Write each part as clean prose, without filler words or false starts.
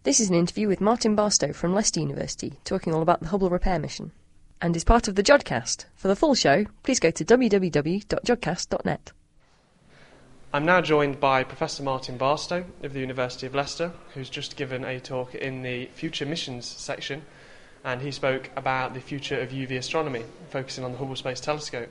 This is an interview with Martin Barstow from Leicester University, talking all about the Hubble repair mission, and is part of the Jodcast. For the full show, please go to www.jodcast.net. I'm now joined by Professor Martin Barstow of the University of Leicester, who's just given a talk in the Future Missions section, and he spoke about the future of UV astronomy, focusing on the Hubble Space Telescope.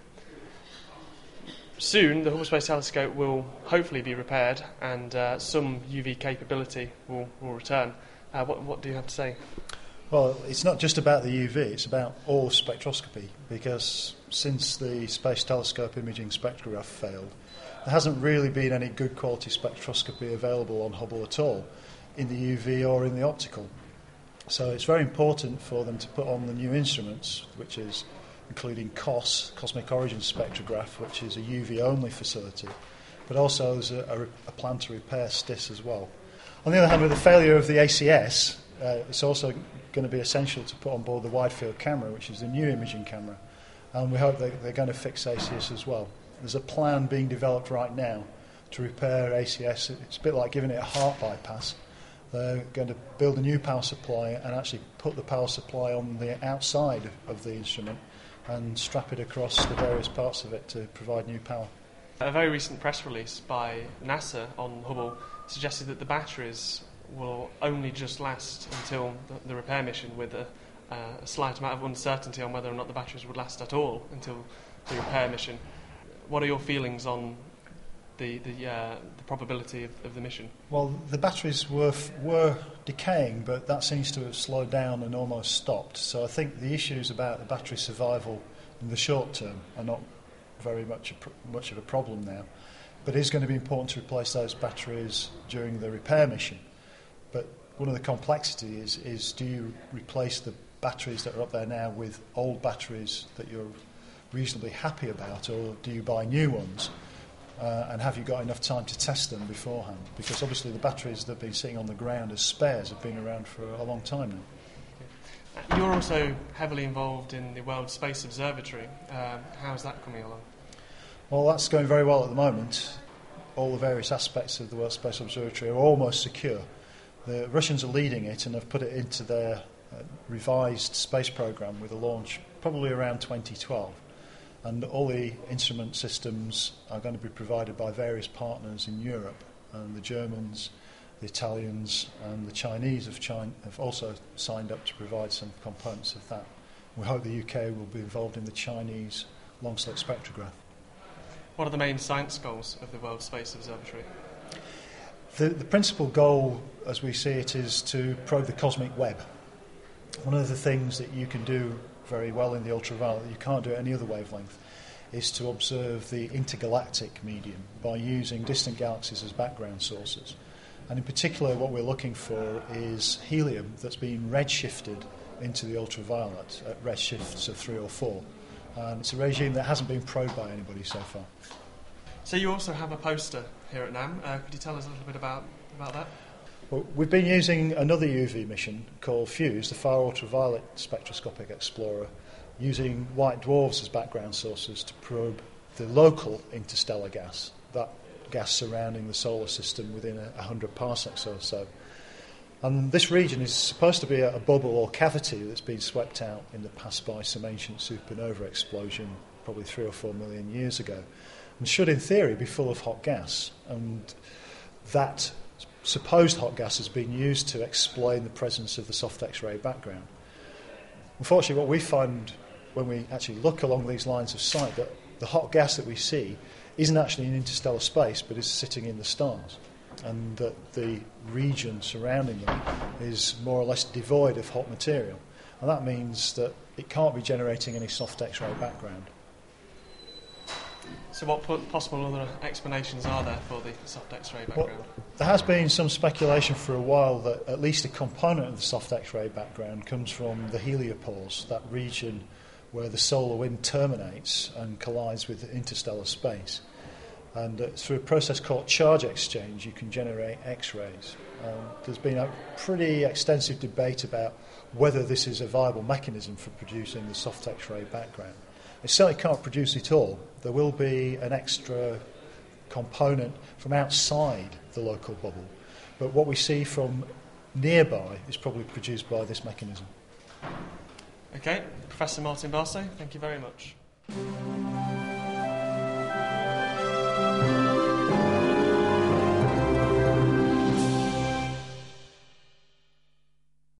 Soon, the Hubble Space Telescope will hopefully be repaired, and some UV capability will return. What do you have to say? Well, it's not just about the UV, it's about all spectroscopy, because since the Space Telescope imaging spectrograph failed, there hasn't really been any good quality spectroscopy available on Hubble at all, in the UV or in the optical. So it's very important for them to put on the new instruments, which is including COS, Cosmic Origin Spectrograph, which is a UV-only facility, but also there's a plan to repair STIS as well. On the other hand, with the failure of the ACS, it's also going to be essential to put on board the wide field camera, which is the new imaging camera, and we hope that they're going to fix ACS as well. There's a plan being developed right now to repair ACS. It's a bit like giving it a heart bypass. They're going to build a new power supply and actually put the power supply on the outside of the instrument and strap it across the various parts of it to provide new power. A very recent press release by NASA on Hubble suggested that the batteries will only just last until the repair mission, with a slight amount of uncertainty on whether or not the batteries would last at all until the repair mission. What are your feelings on the probability of the mission? Well, the batteries were decaying, but that seems to have slowed down and almost stopped. So I think the issues about the battery survival in the short term are not very much of a problem now. But it is going to be important to replace those batteries during the repair mission. But one of the complexities is do you replace the batteries that are up there now with old batteries that you're reasonably happy about, or do you buy new ones? And have you got enough time to test them beforehand? Because obviously the batteries that have been sitting on the ground as spares have been around for a long time now. You're also heavily involved in the World Space Observatory. How is that coming along? Well, that's going very well at the moment. All the various aspects of the World Space Observatory are almost secure. The Russians are leading it and have put it into their revised space program with a launch probably around 2012. And all the instrument systems are going to be provided by various partners in Europe. And the Germans, the Italians and the Chinese have also signed up to provide some components of that. We hope the UK will be involved in the Chinese long-slit spectrograph. What are the main science goals of the World Space Observatory? The principal goal, as we see it, is to probe the cosmic web. One of the things that you can do very well in the ultraviolet that you can't do at any other wavelength is to observe the intergalactic medium by using distant galaxies as background sources. And in particular what we're looking for is helium that's been redshifted into the ultraviolet at redshifts of 3 or 4. And it's a regime that hasn't been probed by anybody so far. So you also have a poster here at NAM. Could you tell us a little bit about that? Well, we've been using another UV mission called FUSE, the Far Ultraviolet Spectroscopic Explorer, using white dwarfs as background sources to probe the local interstellar gas, that gas surrounding the solar system within 100 parsecs or so. And this region is supposed to be a bubble or cavity that's been swept out in the past by some ancient supernova explosion probably 3 or 4 million years ago, and should in theory be full of hot gas. And that supposed hot gas has been used to explain the presence of the soft X-ray background. Unfortunately, what we find when we actually look along these lines of sight, that the hot gas that we see isn't actually in interstellar space, but is sitting in the stars, and that the region surrounding them is more or less devoid of hot material. And that means that it can't be generating any soft X-ray background. So what possible other explanations are there for the soft X-ray background? Well, there has been some speculation for a while that at least a component of the soft X-ray background comes from the heliopause, that region where the solar wind terminates and collides with interstellar space. And through a process called charge exchange, you can generate X-rays. There's been a pretty extensive debate about whether this is a viable mechanism for producing the soft X-ray background. It certainly can't produce it all. There will be an extra component from outside the local bubble. But what we see from nearby is probably produced by this mechanism. Okay, Professor Martin Barstow, thank you very much.